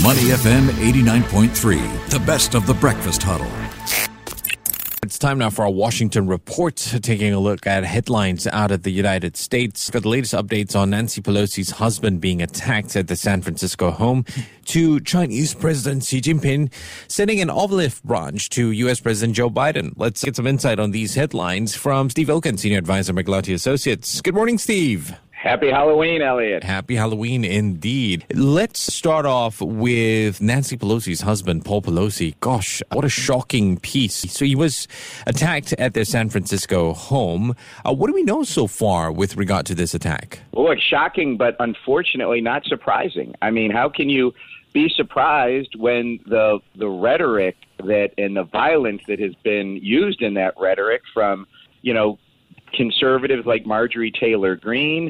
Money FM 89.3, the best of the breakfast huddle. It's time now for our Washington Report, taking a look at headlines out of the United States. Got the latest updates on Nancy Pelosi's husband being attacked at the San Francisco home, to Chinese President Xi Jinping sending an olive branch to U.S. President Joe Biden. Let's get some insight on these headlines from Steve Ilkin, Senior Advisor, McLarty Associates. Good morning, Steve. Happy Halloween, Elliot. Happy Halloween indeed. Let's start off with Nancy Pelosi's husband, Paul Pelosi. Gosh, what a shocking piece. So he was attacked at their San Francisco home. What do we know so far with regard to this attack? Well, it's shocking, but unfortunately not surprising. I mean, how can you be surprised when the rhetoric that and the violence that has been used in that rhetoric from, conservatives like Marjorie Taylor Greene,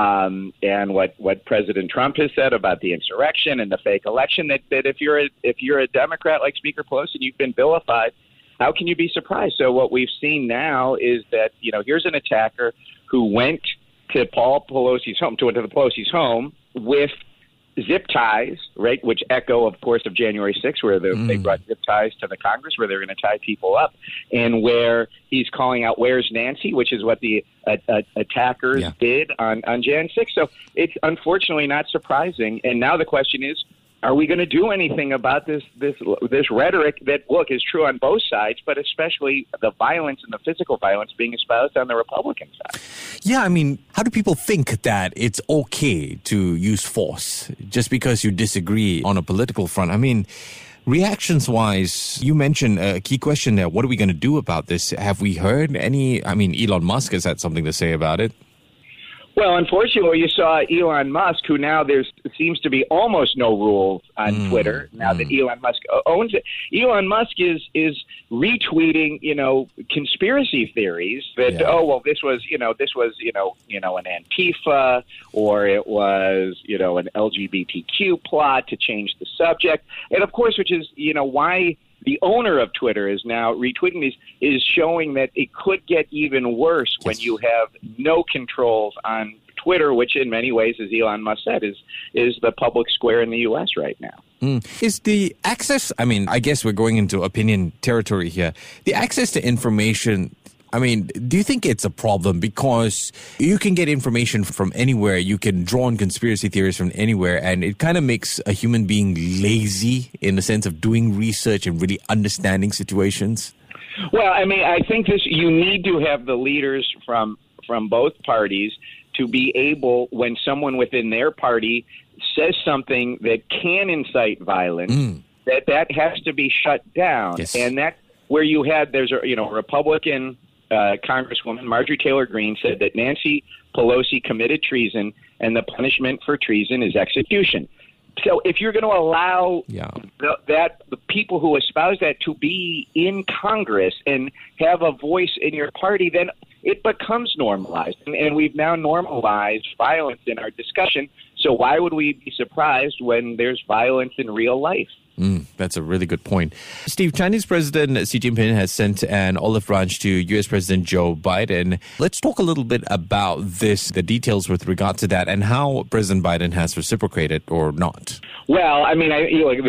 and what President Trump has said about the insurrection and the fake election, that if you're a Democrat like Speaker Pelosi and you've been vilified, how can you be surprised? So what we've seen now is that, here's an attacker who went to Paul Pelosi's home, to the Pelosi's home with zip ties, right, which echo, of course, of January 6th, where they brought zip ties to the Congress, where they're going to tie people up, and where he's calling out, "Where's Nancy?" which is what the attackers did on Jan 6th. So it's unfortunately not surprising. And now the question is, are we going to do anything about this rhetoric that, look, is true on both sides, but especially the violence and the physical violence being espoused on the Republican side? Yeah, I mean, how do people think that it's okay to use force just because you disagree on a political front? I mean, reactions-wise, you mentioned a key question there. What are we going to do about this? Have we heard any? I mean, Elon Musk has had something to say about it. Well, unfortunately, you saw Elon Musk, who now there seems to be almost no rules on Twitter now that Elon Musk owns it. Elon Musk is retweeting, conspiracy theories that this was an Antifa, or it was an LGBTQ plot to change the subject, and of course, which is why the owner of Twitter is now retweeting these, is showing that it could get even worse when you have no controls on Twitter, which in many ways, as Elon Musk said, is the public square in the U.S. right now. Is the access, I mean, I guess we're going into opinion territory here, the access to information, I mean, do you think it's a problem? Because you can get information from anywhere. You can draw on conspiracy theories from anywhere. And it kind of makes a human being lazy in the sense of doing research and really understanding situations. Well, I mean, I think you need to have the leaders from both parties to be able, when someone within their party says something that can incite violence, that has to be shut down. Yes. And that's where there's a Republican Congresswoman Marjorie Taylor Greene said that Nancy Pelosi committed treason, and the punishment for treason is execution. So if you're going to allow the people who espouse that to be in Congress and have a voice in your party, then it becomes normalized. And we've now normalized violence in our discussion. So why would we be surprised when there's violence in real life? That's a really good point. Steve, Chinese President Xi Jinping has sent an olive branch to U.S. President Joe Biden. Let's talk a little bit about this, the details with regard to that, and how President Biden has reciprocated or not. Well, I mean,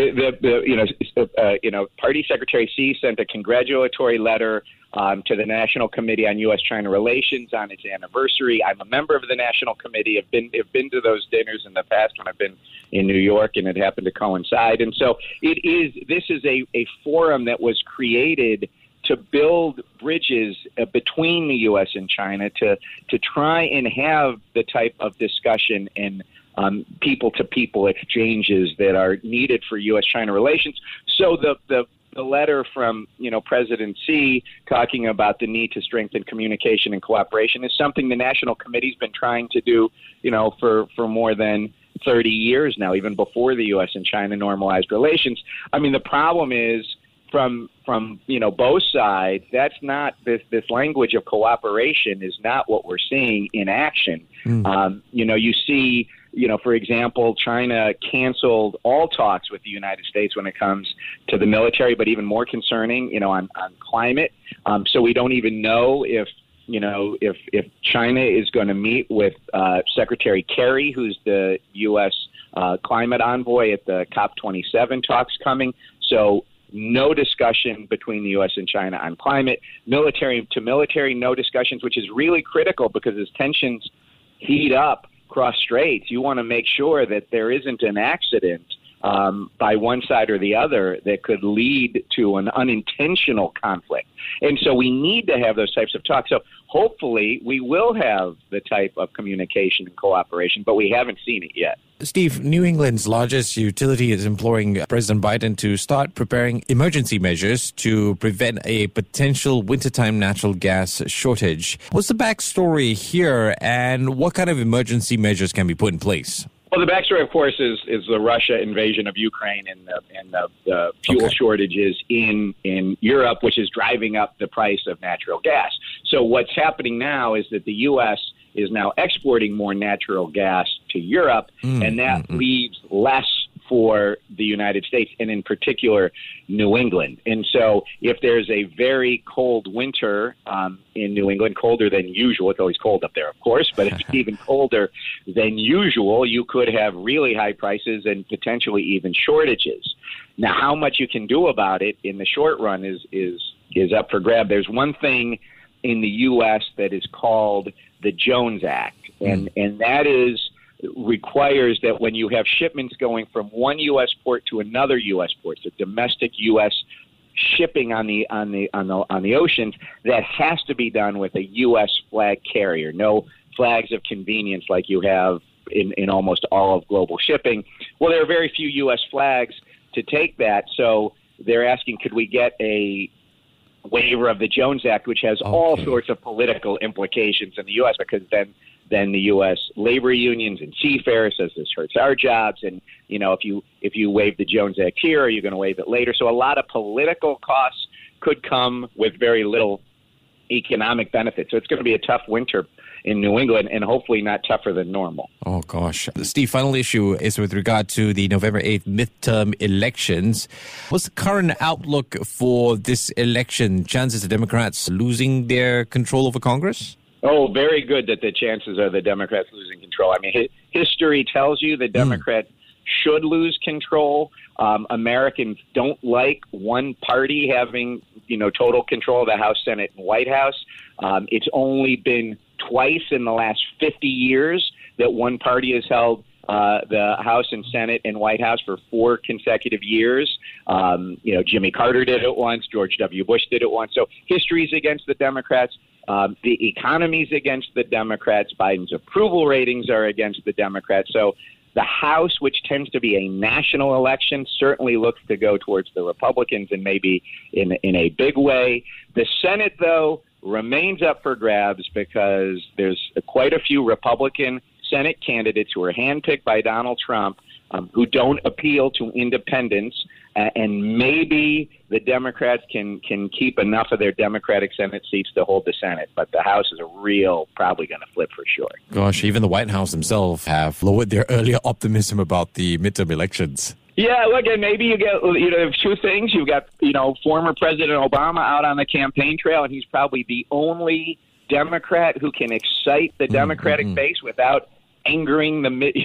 Party Secretary Xi sent a congratulatory letter to the National Committee on U.S.-China Relations on its anniversary. I'm a member of the National Committee. I've been to those dinners in the past when I've been in New York, and it happened to coincide. And so this is a forum that was created to build bridges between the U.S. and China to try and have the type of discussion and people-to-people exchanges that are needed for U.S.-China relations. So the letter from, President Xi talking about the need to strengthen communication and cooperation is something the National Committee's been trying to do, for more than 30 years now, even before the U.S. and China normalized relations. I mean, the problem is from both sides, that's not this language of cooperation is not what we're seeing in action. You see, for example, China canceled all talks with the United States when it comes to the military, but even more concerning, on climate. So we don't even know if China is going to meet with Secretary Kerry, who's the U.S. climate envoy at the COP27 talks coming. So no discussion between the U.S. and China on climate. Military to military, no discussions, which is really critical because as tensions heat up cross straits, you want to make sure that there isn't an accident by one side or the other that could lead to an unintentional conflict. And so we need to have those types of talks. So hopefully we will have the type of communication and cooperation, but we haven't seen it yet. Steve, New England's largest utility is imploring President Biden to start preparing emergency measures to prevent a potential wintertime natural gas shortage. What's the backstory here, and what kind of emergency measures can be put in place? Well, the backstory, of course, is the Russia invasion of Ukraine and the fuel shortages in Europe, which is driving up the price of natural gas. So what's happening now is that the U.S. is now exporting more natural gas to Europe, and that leaves less for the United States, and in particular, New England. And so if there's a very cold winter in New England, colder than usual, it's always cold up there, of course, but if it's even colder than usual, you could have really high prices and potentially even shortages. Now, how much you can do about it in the short run is up for grab. There's one thing in the U.S. that is called the Jones Act, and that requires that when you have shipments going from one U.S. port to another U.S. port, so domestic U.S. shipping on the oceans, that has to be done with a U.S. flag carrier. No flags of convenience like you have in almost all of global shipping. Well, there are very few U.S. flags to take that, so they're asking, could we get a waiver of the Jones Act, which has all sorts of political implications in the U.S., because then the U.S. labor unions and seafarers says this hurts our jobs, and if you waive the Jones Act here, are you going to waive it later? So a lot of political costs could come with very little economic benefit. So it's going to be a tough winter in New England, and hopefully not tougher than normal. Oh, gosh. Steve, final issue is with regard to the November 8th midterm elections. What's the current outlook for this election? Chances of Democrats losing their control over Congress? Oh, very good that the chances are the Democrats losing control. I mean, history tells you the Democrats should lose control. Americans don't like one party having, total control of the House, Senate, and White House. It's only been twice in the last 50 years that one party has held the House and Senate and White House for 4 consecutive years. Jimmy Carter did it once. George W. Bush did it once. So history's against the Democrats. The economy's against the Democrats. Biden's approval ratings are against the Democrats. So the House, which tends to be a national election, certainly looks to go towards the Republicans, and maybe in a big way. The Senate, though, remains up for grabs because there's quite a few Republican Senate candidates who are handpicked by Donald Trump who don't appeal to independents, and maybe the Democrats can keep enough of their Democratic Senate seats to hold the Senate, but the House is probably going to flip for sure. Gosh, even the White House themselves have lowered their earlier optimism about the midterm elections. Yeah, look, and maybe you get, two things. You've got, former President Obama out on the campaign trail, and he's probably the only Democrat who can excite the Democratic base without angering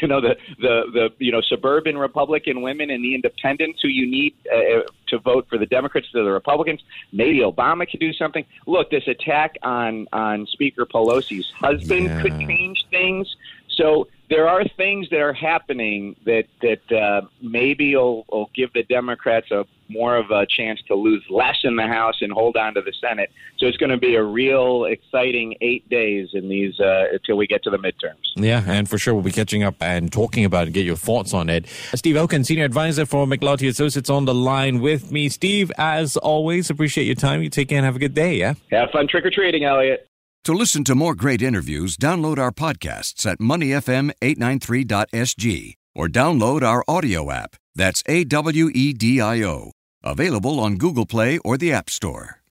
the suburban Republican women and the independents who you need to vote for the Democrats to the Republicans. Maybe Obama could do something. Look, this attack on Speaker Pelosi's husband could change things. So there are things that are happening that maybe will give the Democrats more of a chance to lose less in the House and hold on to the Senate. So it's going to be a real exciting 8 days in these until we get to the midterms. Yeah, and for sure we'll be catching up and talking about it and get your thoughts on it. Steve Okun, Senior Advisor for McLarty Associates, on the line with me. Steve, as always, appreciate your time. You take care and have a good day, yeah? Have fun trick-or-treating, Elliot. To listen to more great interviews, download our podcasts at moneyfm893.sg or download our audio app. That's AWEDIO. Available on Google Play or the App Store.